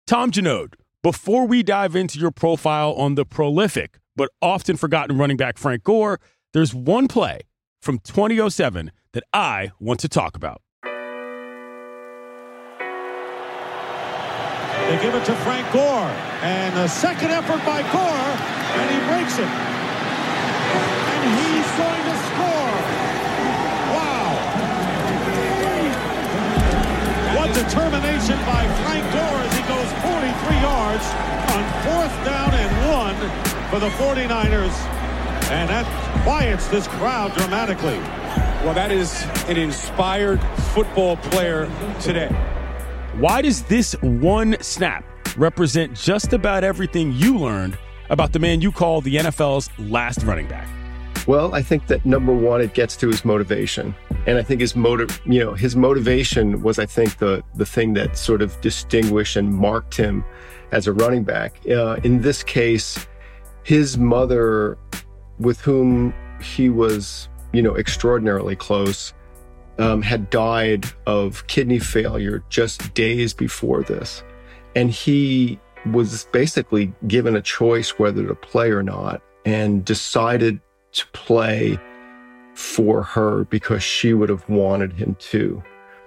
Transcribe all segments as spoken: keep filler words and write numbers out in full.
Tom Janode, before we dive into your profile on the prolific but often forgotten running back Frank Gore, there's one play from twenty oh seven that I want to talk about. They give it to Frank Gore, and a second effort by Gore, and he breaks it. And he's going to score. Wow. What determination by Frank Gore as he goes forty-three yards on fourth down and one for the forty-niners. And that quiets this crowd dramatically. Well, that is an inspired football player today. Why does this one snap represent just about everything you learned about the man you call the N F L's last running back? Well, I think that number one, it gets to his motivation. And I think his motive, you know, his motivation was, I think, the the thing that sort of distinguished and marked him as a running back. Uh, in this case, his mother, with whom he was, you know, extraordinarily close, Um, had died of kidney failure just days before this. And he was basically given a choice whether to play or not, and decided to play for her because she would have wanted him to.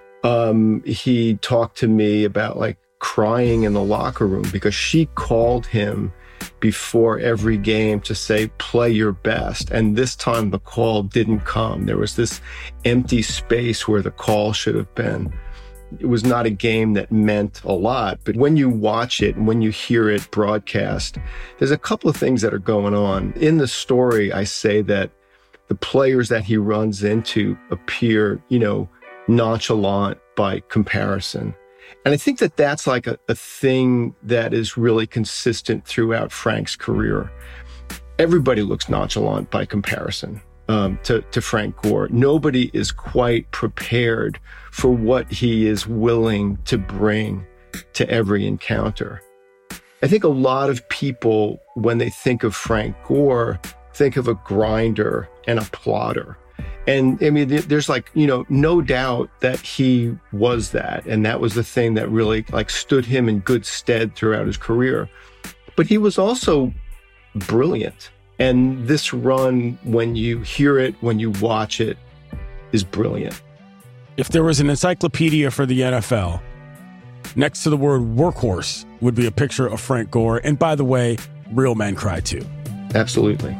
Um, he talked to me about like crying in the locker room because she called him before every game to say, play your best. And this time the call didn't come. There was this empty space where the call should have been. It was not a game that meant a lot, but when you watch it and when you hear it broadcast, there's a couple of things that are going on. In the story, I say that the players that he runs into appear, you know, nonchalant by comparison. And I think that that's like a, a thing that is really consistent throughout Frank's career. Everybody looks nonchalant by comparison um, to, to Frank Gore. Nobody is quite prepared for what he is willing to bring to every encounter. I think a lot of people, when they think of Frank Gore, think of a grinder and a plotter. And I mean, there's like, you know, no doubt that he was that. And that was the thing that really like stood him in good stead throughout his career. But he was also brilliant. And this run, when you hear it, when you watch it, is brilliant. If there was an encyclopedia for the N F L, next to the word workhorse would be a picture of Frank Gore. And by the way, real men cry too. Absolutely.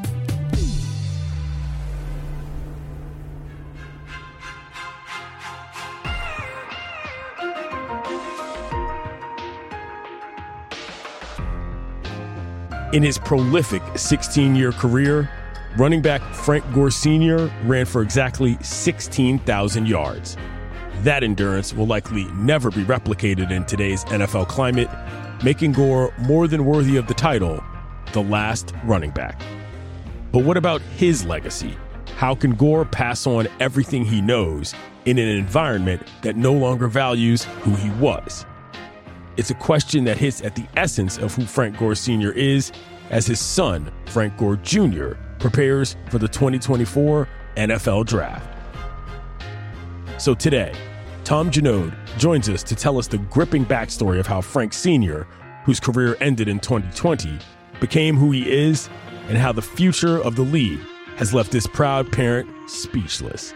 In his prolific sixteen-year career, running back Frank Gore Senior ran for exactly sixteen thousand yards. That endurance will likely never be replicated in today's N F L climate, making Gore more than worthy of the title, the last running back. But what about his legacy? How can Gore pass on everything he knows in an environment that no longer values who he was? It's a question that hits at the essence of who Frank Gore Senior is as his son, Frank Gore Junior, prepares for the twenty twenty-four N F L Draft. So today, Tom Janode joins us to tell us the gripping backstory of how Frank Senior, whose career ended in twenty twenty, became who he is, and how the future of the league has left this proud parent speechless.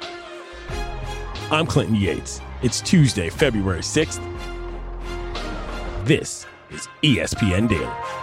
I'm Clinton Yates. It's Tuesday, February sixth. This is E S P N Daily.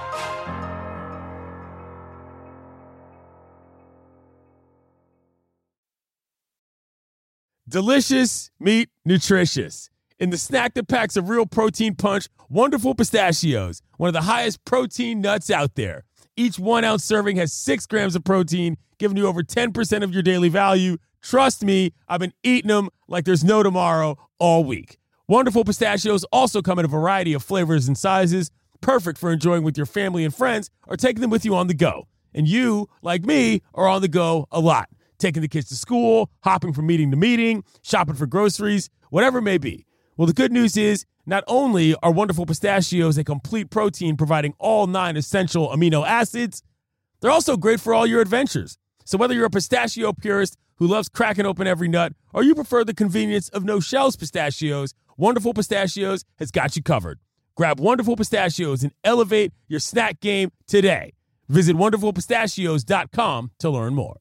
Delicious meat, nutritious. In the snack that packs a real protein punch, Wonderful Pistachios, one of the highest protein nuts out there. Each one-ounce serving has six grams of protein, giving you over ten percent of your daily value. Trust me, I've been eating them like there's no tomorrow all week. Wonderful Pistachios also come in a variety of flavors and sizes, perfect for enjoying with your family and friends or taking them with you on the go. And you, like me, are on the go a lot, taking the kids to school, hopping from meeting to meeting, shopping for groceries, whatever it may be. Well, the good news is not only are Wonderful Pistachios a complete protein providing all nine essential amino acids, they're also great for all your adventures. So whether you're a pistachio purist who loves cracking open every nut or you prefer the convenience of no-shells pistachios, Wonderful Pistachios has got you covered. Grab Wonderful Pistachios and elevate your snack game today. Visit wonderful pistachios dot com to learn more.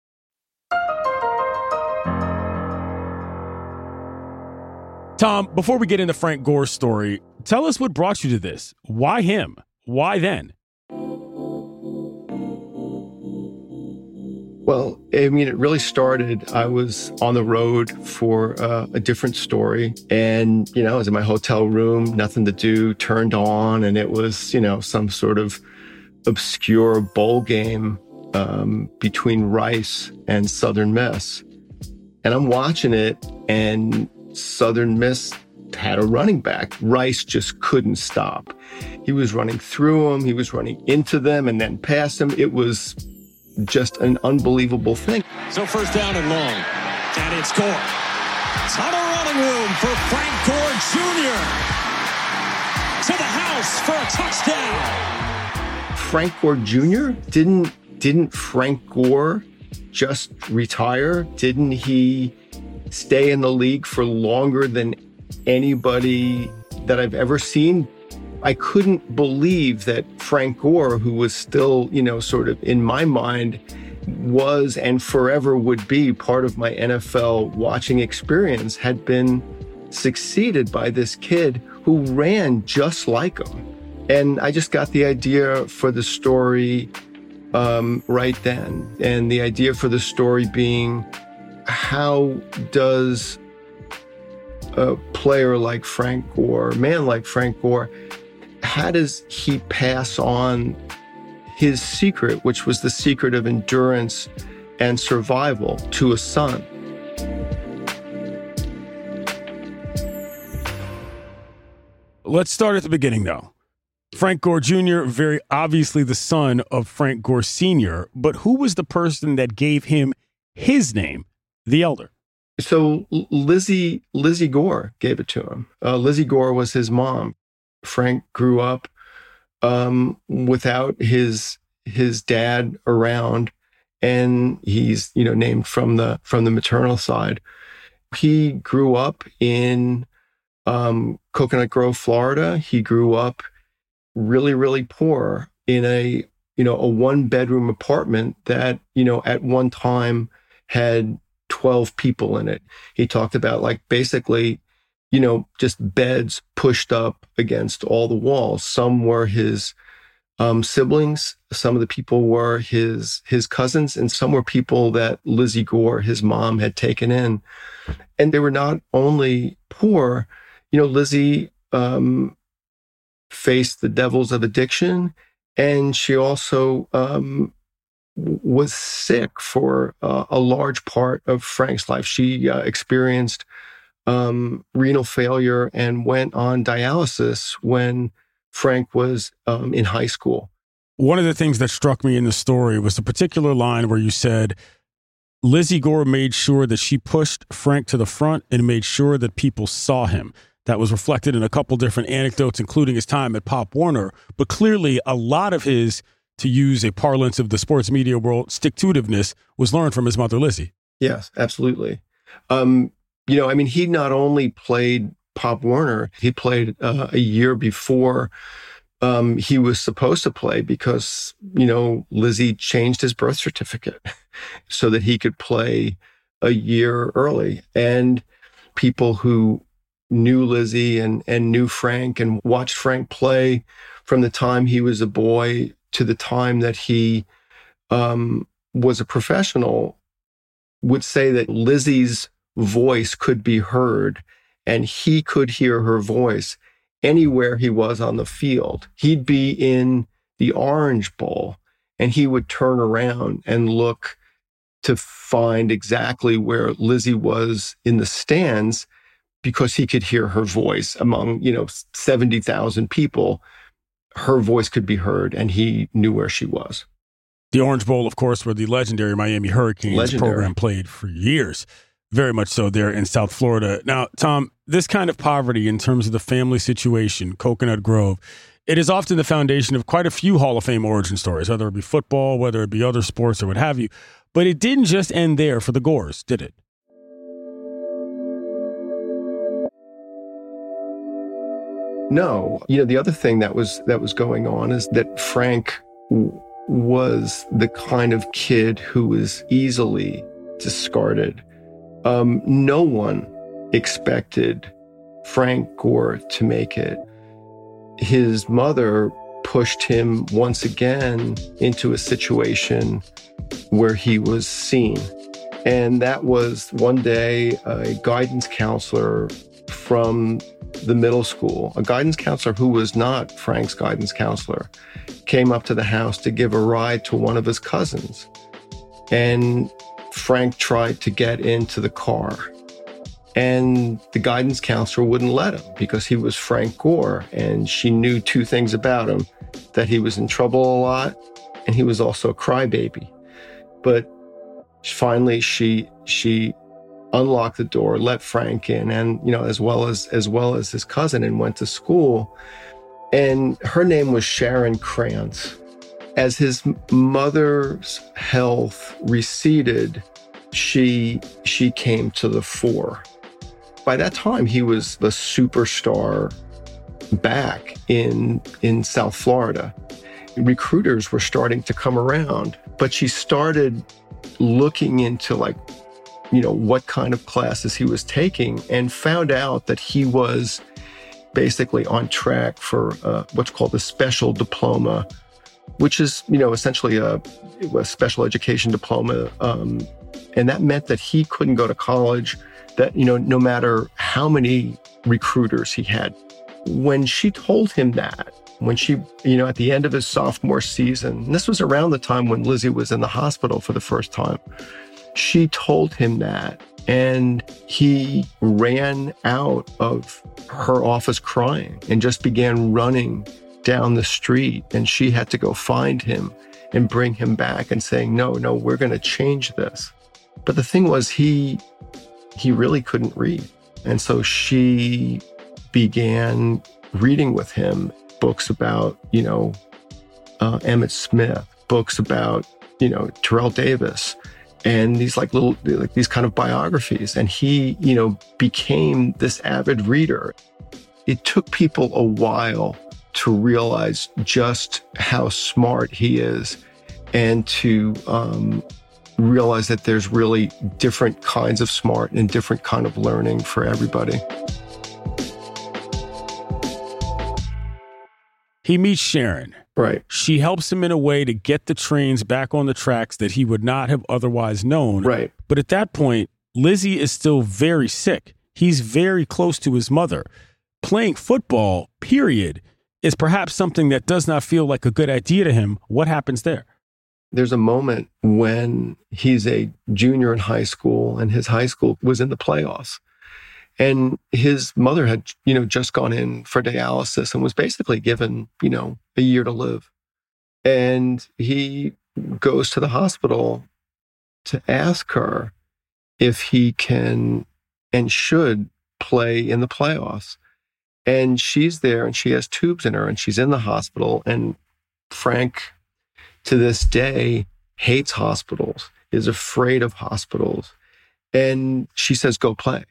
Tom, before we get into Frank Gore's story, tell us what brought you to this. Why him? Why then? Well, I mean, it really started, I was on the road for uh, a different story. And, you know, I was in my hotel room, nothing to do, turned on, and it was, you know, some sort of obscure bowl game um, between Rice and Southern Miss. And I'm watching it, and Southern Miss had a running back. Rice just couldn't stop. He was running through them, he was running into them, and then past them. It was just an unbelievable thing. So first down and long, and it's Gore. Ton of running room for Frank Gore Junior To the house for a touchdown. Frank Gore Junior? Didn't, didn't Frank Gore just retire? Didn't he stay in the league for longer than anybody that I've ever seen? I couldn't believe that Frank Gore, who was still, you know, sort of in my mind, was and forever would be part of my N F L watching experience, had been succeeded by this kid who ran just like him. And I just got the idea for the story um, right then. And the idea for the story being, how does a player like Frank Gore, a man like Frank Gore, how does he pass on his secret, which was the secret of endurance and survival, to a son? Let's start at the beginning, though. Frank Gore Junior, very obviously the son of Frank Gore Senior, but who was the person that gave him his name, the elder? So Lizzie, Lizzie Gore gave it to him. Uh, Lizzie Gore was his mom. Frank grew up um, without his his dad around, and he's, you know, named from the from the maternal side. He grew up in um, Coconut Grove, Florida. He grew up really, really poor in a you know a one bedroom apartment that you know at one time had twelve people in it. He talked about, like, basically, you know, just beds pushed up against all the walls. Some were his um, siblings, some of the people were his his cousins, and some were people that Lizzie Gore, his mom, had taken in. And they were not only poor, you know, Lizzie um, faced the devils of addiction, and she also um, was sick for uh, a large part of Frank's life. She uh, experienced Um, renal failure and went on dialysis when Frank was um, in high school. One of the things that struck me in the story was the particular line where you said Lizzie Gore made sure that she pushed Frank to the front and made sure that people saw him. That was reflected in a couple different anecdotes, including his time at Pop Warner. But clearly, a lot of his, to use a parlance of the sports media world, stick-to-itiveness was learned from his mother, Lizzie. Yes, absolutely. Um, You know, I mean, he not only played Pop Warner, he played uh, a year before um, he was supposed to play because, you know, Lizzie changed his birth certificate so that he could play a year early. And people who knew Lizzie and, and knew Frank and watched Frank play from the time he was a boy to the time that he um, was a professional would say that Lizzie's voice could be heard, and he could hear her voice anywhere he was on the field. He'd be in the Orange Bowl, and he would turn around and look to find exactly where Lizzie was in the stands because he could hear her voice among, you know, seventy thousand people. Her voice could be heard, and he knew where she was. The Orange Bowl, of course, where the legendary Miami Hurricanes Legendary. program played for years. Very much so there in South Florida. Now, Tom, this kind of poverty in terms of the family situation, Coconut Grove, it is often the foundation of quite a few Hall of Fame origin stories, whether it be football, whether it be other sports or what have you. But it didn't just end there for the Gores, did it? No. You know, the other thing that was that was going on is that Frank w- was the kind of kid who was easily discarded. Um, no one expected Frank Gore to make it. His mother pushed him once again into a situation where he was seen. And that was one day a guidance counselor from the middle school, a guidance counselor who was not Frank's guidance counselor, came up to the house to give a ride to one of his cousins. And Frank tried to get into the car. And the guidance counselor wouldn't let him because he was Frank Gore. And she knew two things about him, that he was in trouble a lot and he was also a crybaby. But finally, she she unlocked the door, let Frank in, and you know, as well as as well as his cousin, and went to school. And her name was Sharon Krantz. As his mother's health receded, she she came to the fore. By that time, he was the superstar back in in South Florida. Recruiters were starting to come around, but she started looking into like, you know, what kind of classes he was taking, and found out that he was basically on track for uh, what's called a special diploma, which is, you know, essentially a, a special education diploma. Um, and that meant that he couldn't go to college, that, you know, no matter how many recruiters he had. When she told him that, when she, you know, at the end of his sophomore season, and this was around the time when Lizzie was in the hospital for the first time, she told him that, and he ran out of her office crying and just began running down the street. And she had to go find him and bring him back and saying, no, no, we're going to change this. But the thing was, he, he really couldn't read. And so she began reading with him books about, you know, uh, Emmett Smith, books about, you know, Terrell Davis, and these like little, like these kind of biographies. And he, you know, became this avid reader. It took people a while to realize just how smart he is, and to um, realize that there's really different kinds of smart and different kind of learning for everybody. He meets Sharon. Right. She helps him in a way to get the trains back on the tracks that he would not have otherwise known. Right. But at that point, Lizzie is still very sick. He's very close to his mother. Playing football, period, is perhaps something that does not feel like a good idea to him. What happens there? There's a moment when he's a junior in high school and his high school was in the playoffs. And his mother had, you know, just gone in for dialysis and was basically given, you know, a year to live. And he goes to the hospital to ask her if he can and should play in the playoffs. And she's there and she has tubes in her and she's in the hospital. And Frank, to this day, hates hospitals, is afraid of hospitals. And she says, go play.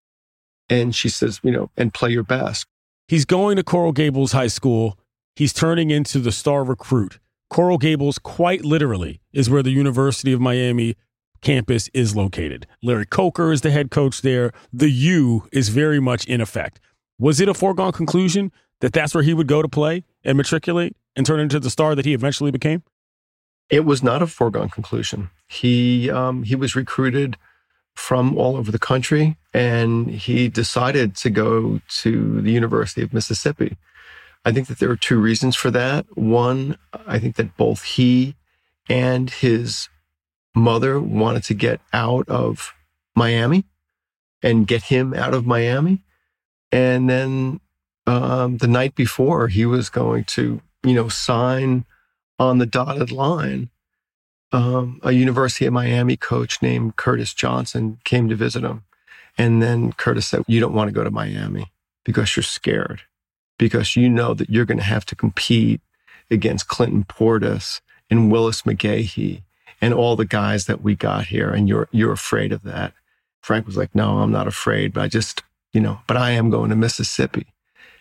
And she says, you know, and play your best. He's going to Coral Gables High School. He's turning into the star recruit. Coral Gables, quite literally, is where the University of Miami campus is located. Larry Coker is the head coach there. The U is very much in effect. Was it a foregone conclusion that that's where he would go to play and matriculate and turn into the star that he eventually became? It was not a foregone conclusion. He um, he was recruited from all over the country, and he decided to go to the University of Mississippi. I think that there are two reasons for that. One, I think that both he and his mother wanted to get out of Miami and get him out of Miami. And then um, the night before, he was going to, you know, sign on the dotted line. Um, a University of Miami coach named Curtis Johnson came to visit him. And then Curtis said, you don't want to go to Miami because you're scared, because you know that you're going to have to compete against Clinton Portis and Willis McGahee and all the guys that we got here. And you're, you're afraid of that. Frank was like, no, I'm not afraid, but I just, you know, but I am going to Mississippi.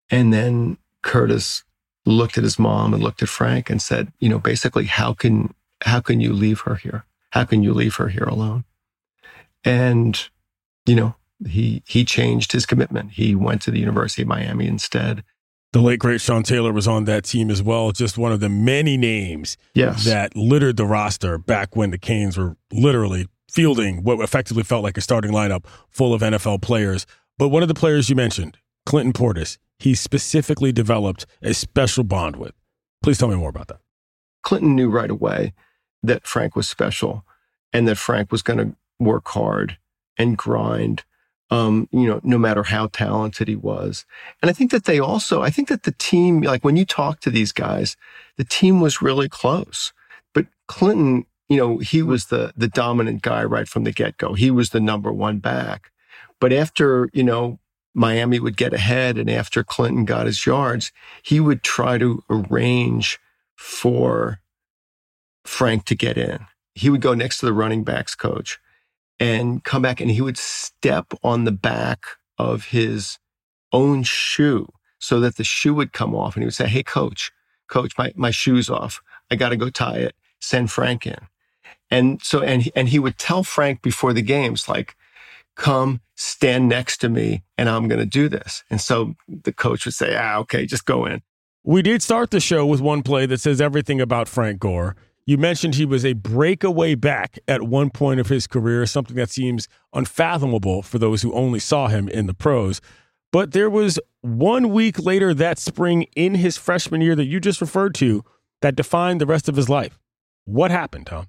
And then Curtis looked at his mom and looked at Frank and said, you know, basically, how can how can you leave her here? How can you leave her here alone? And, you know, he he changed his commitment. He went to the University of Miami instead. The late, great Sean Taylor was on that team as well. Just one of the many names yes. that littered the roster back when the Canes were literally fielding what effectively felt like a starting lineup full of N F L players. But one of the players you mentioned, Clinton Portis, he specifically developed a special bond with. Please tell me more about that. Clinton knew right away that Frank was special and that Frank was going to work hard and grind. Um, you know, no matter how talented he was. And I think that they also, I think that the team, like when you talk to these guys, the team was really close. But Clinton, you know, he was the the dominant guy right from the get-go. He was the number one back. But after, you know, Miami would get ahead and after Clinton got his yards, he would try to arrange for Frank to get in. He would go next to the running backs coach and come back, and he would step on the back of his own shoe so that the shoe would come off. And he would say, hey, coach, coach, my, my shoe's off. I got to go tie it. Send Frank in. And so, and he, and he would tell Frank before the games, like, come stand next to me and I'm going to do this. And so the coach would say, ah, okay, just go in. We did start the show with one play that says everything about Frank Gore. You mentioned he was a breakaway back at one point of his career, something that seems unfathomable for those who only saw him in the pros. But there was one week later that spring in his freshman year that you just referred to that defined the rest of his life. What happened, Tom?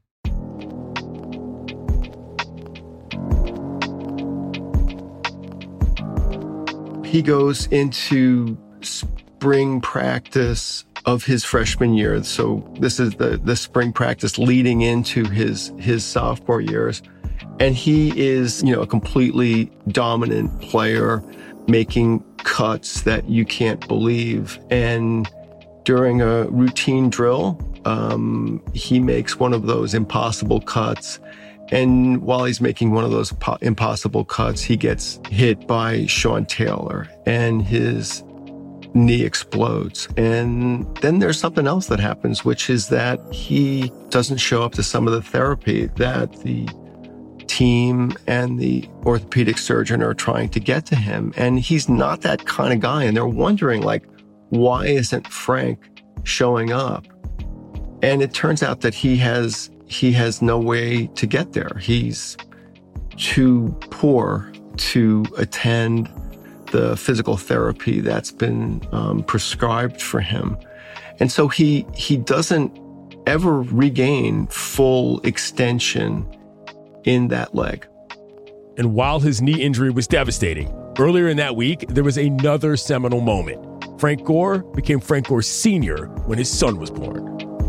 He goes into spring practice of his freshman year. So this is the, the spring practice leading into his, his sophomore years. And he is, you know, a completely dominant player, making cuts that you can't believe. And during a routine drill, um, he makes one of those impossible cuts. And while he's making one of those po- impossible cuts, he gets hit by Sean Taylor and his knee explodes. And then there's something else that happens, which is that he doesn't show up to some of the therapy that the team and the orthopedic surgeon are trying to get to him. And he's not that kind of guy. And they're wondering, like, why isn't Frank showing up? And it turns out that he has he has no way to get there. He's too poor to attend the physical therapy that's been um, prescribed for him. And so he he doesn't ever regain full extension in that leg. And while his knee injury was devastating, earlier in that week, there was another seminal moment. Frank Gore became Frank Gore Senior when his son was born.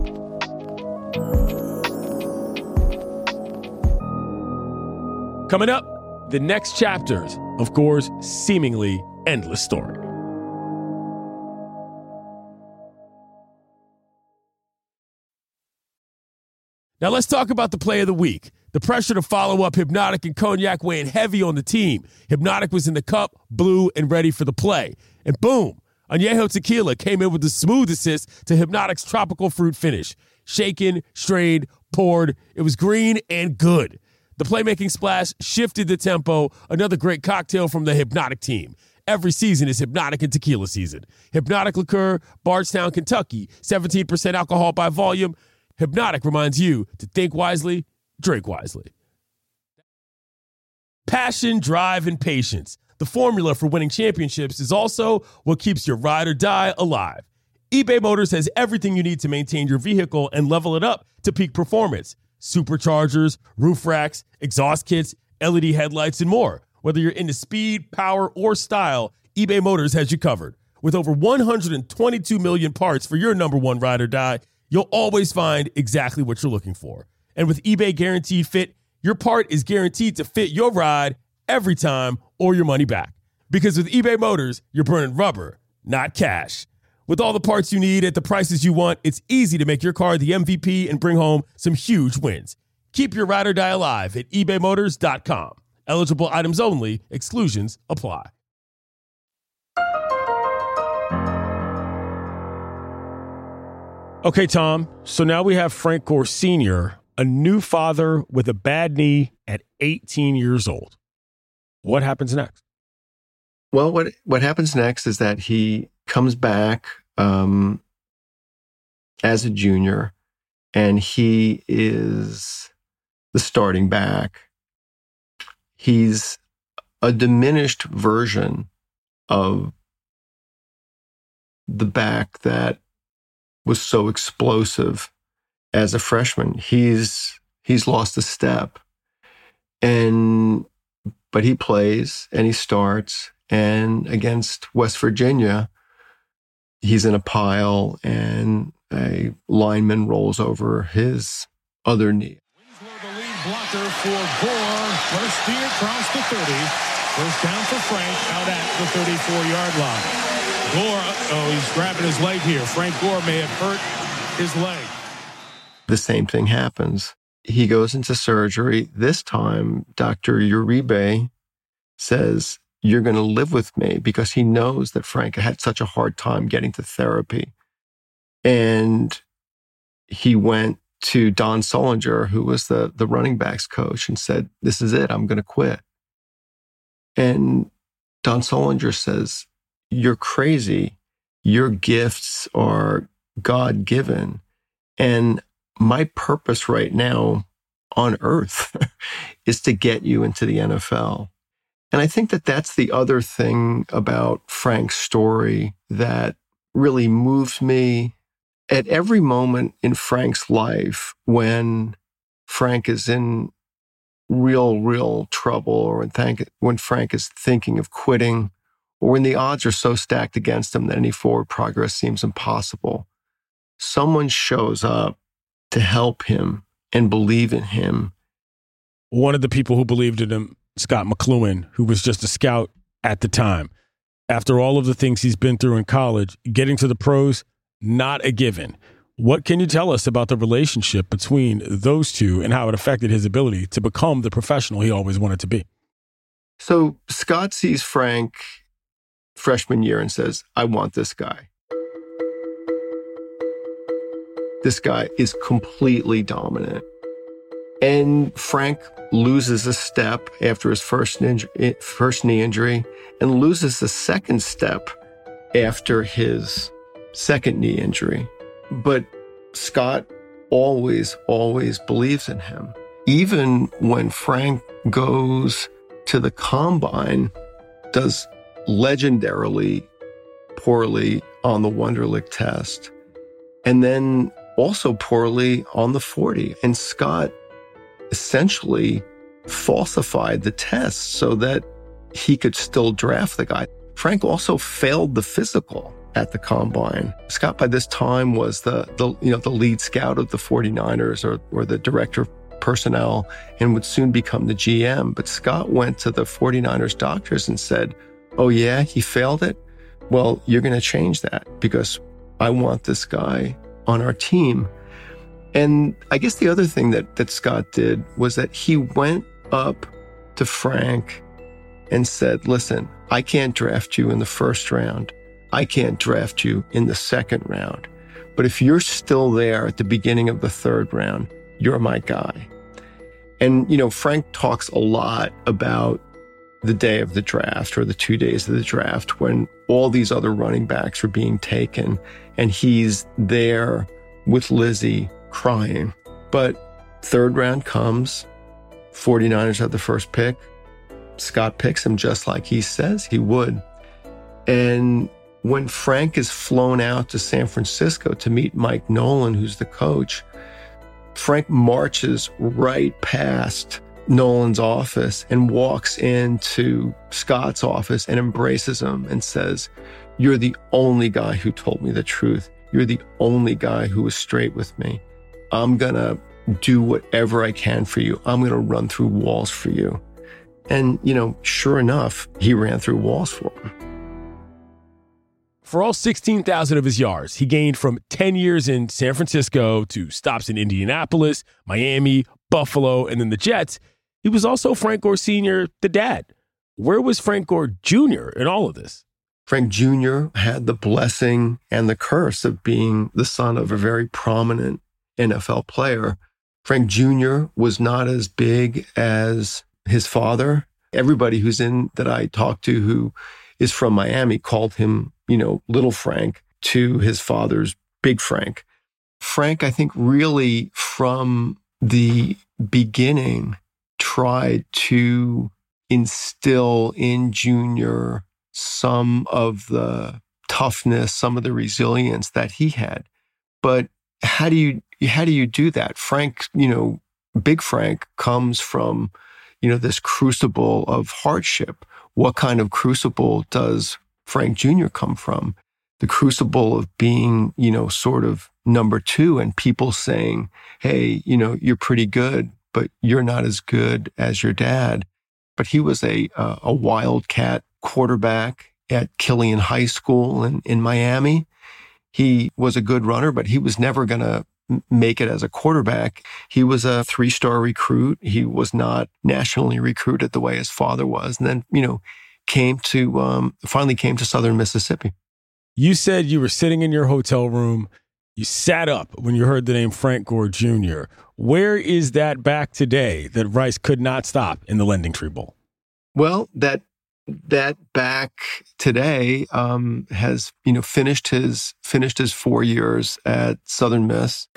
Coming up, the next chapters of Gore's seemingly endless story. Now let's talk about the play of the week. The pressure to follow up Hypnotic and Cognac weighing heavy on the team. Hypnotic was in the cup, blue, and ready for the play. And boom, Añejo Tequila came in with the smooth assist to Hypnotic's tropical fruit finish. Shaken, strained, poured. It was green and good. The playmaking splash shifted the tempo. Another great cocktail from the Hypnotic team. Every season is Hypnotic and Tequila season. Hypnotic Liqueur, Bardstown, Kentucky, seventeen percent alcohol by volume. Hypnotic reminds you to think wisely, drink wisely. Passion, drive, and patience. The formula for winning championships is also what keeps your ride or die alive. eBay Motors has everything you need to maintain your vehicle and level it up to peak performance. Superchargers, roof racks, exhaust kits, L E D headlights, and more. Whether you're into speed, power, or style, eBay Motors has you covered. With over one hundred twenty-two million parts for your number one ride or die, you'll always find exactly what you're looking for. And with eBay Guaranteed Fit, your part is guaranteed to fit your ride every time or your money back. Because with eBay Motors, you're burning rubber, not cash. With all the parts you need at the prices you want, it's easy to make your car the M V P and bring home some huge wins. Keep your ride or die alive at ebay motors dot com. Eligible items only. Exclusions apply. Okay, Tom, so now we have Frank Gore Senior, a new father with a bad knee at eighteen years old. What happens next? Well, what what happens next is that he comes back um, as a junior, and he is the starting back. He's a diminished version of the back that was so explosive as a freshman. He's he's lost a step, and but he plays and he starts. And against West Virginia, he's in a pile, and a lineman rolls over his other knee. Winslow, the lead blocker for Gore. First steer across the thirty. First down for Frank out at the thirty-four-yard line. Gore, oh, he's grabbing his leg here. Frank Gore may have hurt his leg. The same thing happens. He goes into surgery. This time, Doctor Uribe says, "You're going to live with me," because he knows that Frank had such a hard time getting to therapy. And he went to Don Sullinger, who was the, the running backs coach, and said, "This is it. I'm going to quit." And Don Sullinger says, "You're crazy. Your gifts are God-given. And my purpose right now on earth is to get you into the N F L." And I think that that's the other thing about Frank's story that really moved me. At every moment in Frank's life, when Frank is in real, real trouble, or when, thank, when Frank is thinking of quitting, or when the odds are so stacked against him that any forward progress seems impossible, someone shows up to help him and believe in him. One of the people who believed in him, Scott McCloughan, who was just a scout at the time. After all of the things he's been through in college, getting to the pros, not a given. What can you tell us about the relationship between those two and how it affected his ability to become the professional he always wanted to be? So Scott sees Frank freshman year and says, "I want this guy. This guy is completely dominant." And Frank loses a step after his first, ninja, first knee injury, and loses the second step after his second knee injury. But Scott always, always believes in him. Even when Frank goes to the combine, does legendarily poorly on the Wonderlic test, and then also poorly on the forty. And Scott essentially falsified the test so that he could still draft the guy. Frank also failed the physical at the combine. Scott, by this time, was the, the you know the lead scout of the forty-niners, or, or the director of personnel, and would soon become the G M. But Scott went to the forty-niners doctors and said, "Oh yeah, he failed it? Well, you're going to change that, because I want this guy on our team." And I guess the other thing that, that Scott did was that he went up to Frank and said, "Listen, I can't draft you in the first round. I can't draft you in the second round. But if you're still there at the beginning of the third round, you're my guy." And, you know, Frank talks a lot about the day of the draft, or the two days of the draft, when all these other running backs are being taken, and he's there with Lizzie crying. But third round comes, forty-niners have the first pick. Scott picks him just like he says he would. And when Frank is flown out to San Francisco to meet Mike Nolan, who's the coach, Frank marches right past Nolan's office and walks into Scott's office and embraces him and says, "You're the only guy who told me the truth. You're the only guy who was straight with me. I'm going to do whatever I can for you. I'm going to run through walls for you." And, you know, sure enough, he ran through walls for him. For all sixteen thousand of his yards, he gained from ten years in San Francisco to stops in Indianapolis, Miami, Buffalo, and then the Jets. He was also Frank Gore Senior, the dad. Where was Frank Gore Junior in all of this? Frank Junior had the blessing and the curse of being the son of a very prominent N F L player. Frank Junior was not as big as his father. Everybody who's in that I talked to who is from Miami called him, you know, Little Frank to his father's Big Frank. Frank, I think, really from the beginning tried to instill in Junior some of the toughness, some of the resilience that he had. But how do you how do you do that? Frank, you know, Big Frank comes from, you know, this crucible of hardship. What kind of crucible does Frank Junior come from? The crucible of being, you know, sort of number two and people saying, hey, you know, you're pretty good, but you're not as good as your dad. But he was a uh, a wildcat quarterback at Killian High School in, in Miami. He was a good runner, but he was never going to make it as a quarterback. He was a three-star recruit. He was not nationally recruited the way his father was. And then, you know, came to, um, finally came to Southern Mississippi. You said you were sitting in your hotel room. You sat up when you heard the name Frank Gore Junior Where is that back today that Rice could not stop in the Lending Tree Bowl? Well, that that back today um, has, you know, finished his finished his four years at Southern Miss.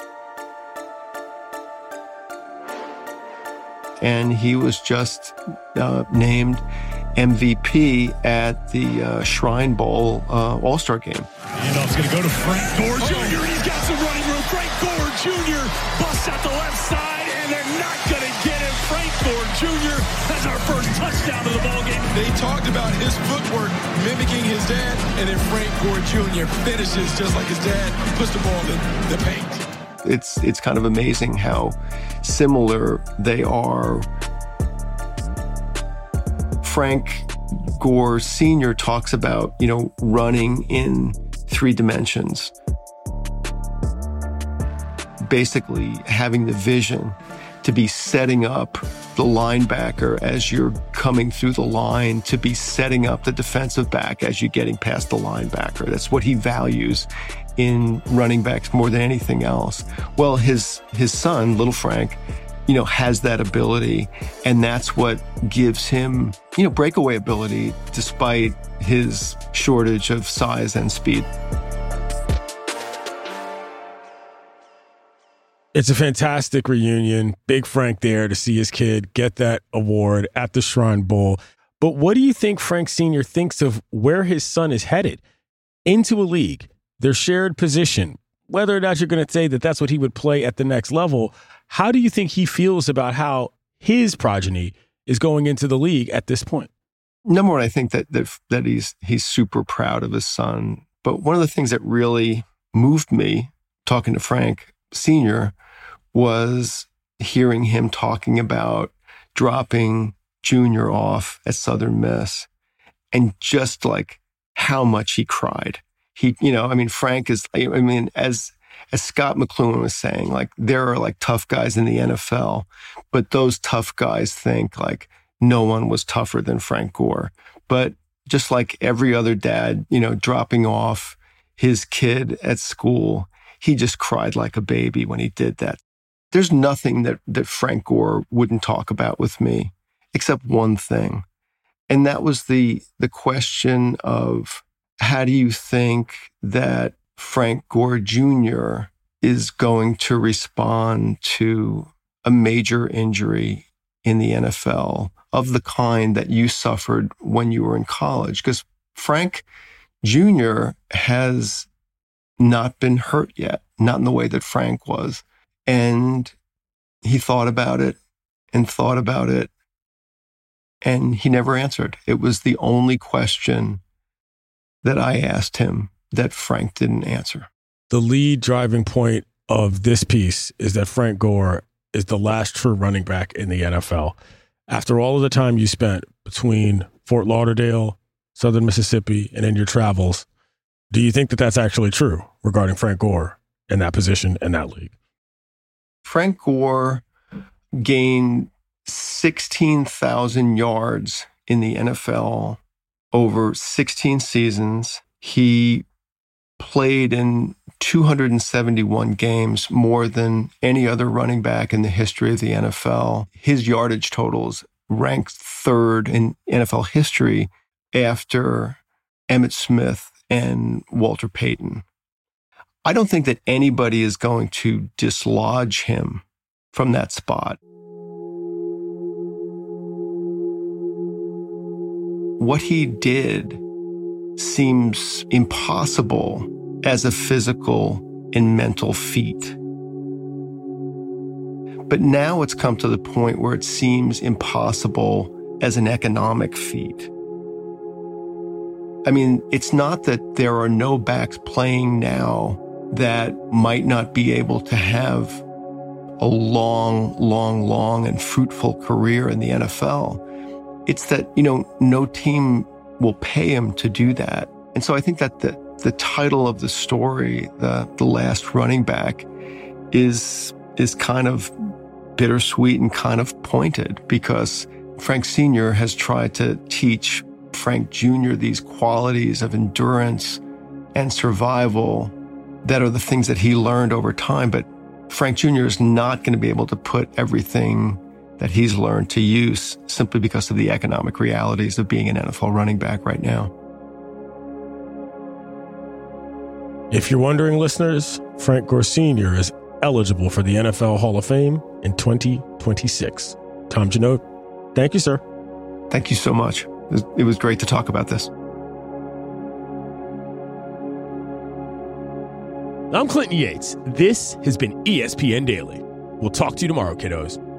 And he was just uh, named M V P at the uh, Shrine Bowl uh, All-Star game. Handoff's going to go to Frank Gore Junior He's got some running room. Frank Gore Junior busts out the left side, and they're not going to get him. Frank Gore Junior has our first touchdown of the ball game. They talked about his footwork mimicking his dad, and then Frank Gore Junior finishes just like his dad, puts the ball in the paint. It's it's kind of amazing how similar they are. Frank Gore Senior talks about, you know, running in three dimensions. Basically having the vision to be setting up the linebacker as you're coming through the line, to be setting up the defensive back as you're getting past the linebacker. That's what he values in running backs more than anything else. Well, his his son, Little Frank, you know, has that ability, and that's what gives him, you know, breakaway ability despite his shortage of size and speed. It's a fantastic reunion. Big Frank there to see his kid get that award at the Shrine Bowl. But what do you think Frank Senior thinks of where his son is headed? Into a league, their shared position, whether or not you're going to say that that's what he would play at the next level. How do you think he feels about how his progeny is going into the league at this point? Number one, I think that that, that he's he's super proud of his son. But one of the things that really moved me talking to Frank Senior was hearing him talking about dropping Junior off at Southern Miss and just like how much he cried. He, you know, I mean, Frank is, I mean, as as Scott McLuhan was saying, like, there are like tough guys in the N F L, but those tough guys think like no one was tougher than Frank Gore. But just like every other dad, you know, dropping off his kid at school, he just cried like a baby when he did that. There's nothing that, that Frank Gore wouldn't talk about with me except one thing. And that was the the question of, how do you think that Frank Gore Junior is going to respond to a major injury in the N F L of the kind that you suffered when you were in college? Because Frank Junior has not been hurt yet, not in the way that Frank was. And he thought about it and thought about it, and he never answered. It was the only question that I asked him that Frank didn't answer. The lead driving point of this piece is that Frank Gore is the last true running back in the N F L. After all of the time you spent between Fort Lauderdale, Southern Mississippi, and in your travels, do you think that that's actually true regarding Frank Gore in that position in that league? Frank Gore gained sixteen thousand yards in the N F L over sixteen seasons. He played in two hundred seventy-one games, more than any other running back in the history of the N F L. His yardage totals ranked third in N F L history after Emmitt Smith and Walter Payton. I don't think that anybody is going to dislodge him from that spot. What he did seems impossible as a physical and mental feat. But now it's come to the point where it seems impossible as an economic feat. I mean, it's not that there are no backs playing now that might not be able to have a long, long, long and fruitful career in the N F L. It's that, you know, no team will pay him to do that. And so I think that the, the title of the story, the, the last running back, is, is kind of bittersweet and kind of pointed, because Frank Senior has tried to teach Frank Junior these qualities of endurance and survival that are the things that he learned over time. But Frank Junior is not going to be able to put everything that he's learned to use simply because of the economic realities of being an N F L running back right now. If you're wondering, listeners, Frank Gore Senior is eligible for the N F L Hall of Fame in twenty twenty-six. Tom Junod, thank you, sir. Thank you so much. It was, it was great to talk about this. I'm Clinton Yates. This has been E S P N Daily. We'll talk to you tomorrow, kiddos.